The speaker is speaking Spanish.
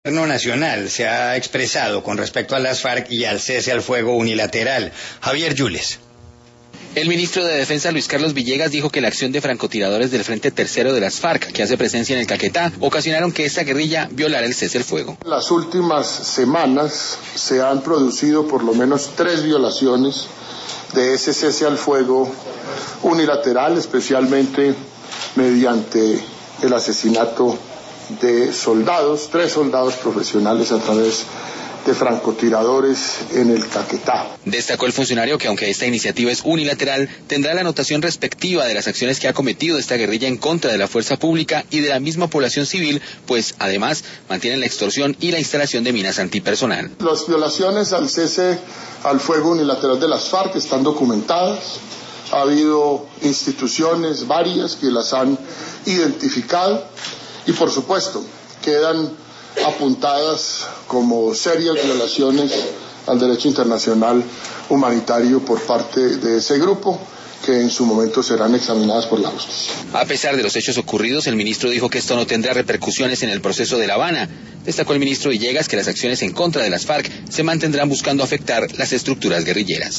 El gobierno nacional se ha expresado con respecto a las FARC y al cese al fuego unilateral. Javier Yules. El ministro de Defensa, Luis Carlos Villegas, dijo que la acción de francotiradores del Frente Tercero de las FARC, que hace presencia en el Caquetá, ocasionaron que esta guerrilla violara el cese al fuego. En las últimas semanas se han producido por lo menos 3 violaciones de ese cese al fuego unilateral, especialmente mediante el asesinato de soldados, 3 soldados profesionales a través de francotiradores en el Caquetá. Destacó el funcionario que aunque esta iniciativa es unilateral, tendrá la anotación respectiva de las acciones que ha cometido esta guerrilla en contra de la fuerza pública y de la misma población civil, pues además mantienen la extorsión y la instalación de minas antipersonal. Las violaciones al cese al fuego unilateral de las FARC están documentadas. Ha habido instituciones varias que las han identificado y por supuesto quedan apuntadas como serias violaciones al derecho internacional humanitario por parte de ese grupo, que en su momento serán examinadas por la justicia. A pesar de los hechos ocurridos, el ministro dijo que esto no tendrá repercusiones en el proceso de La Habana. Destacó el ministro Villegas que las acciones en contra de las FARC se mantendrán buscando afectar las estructuras guerrilleras.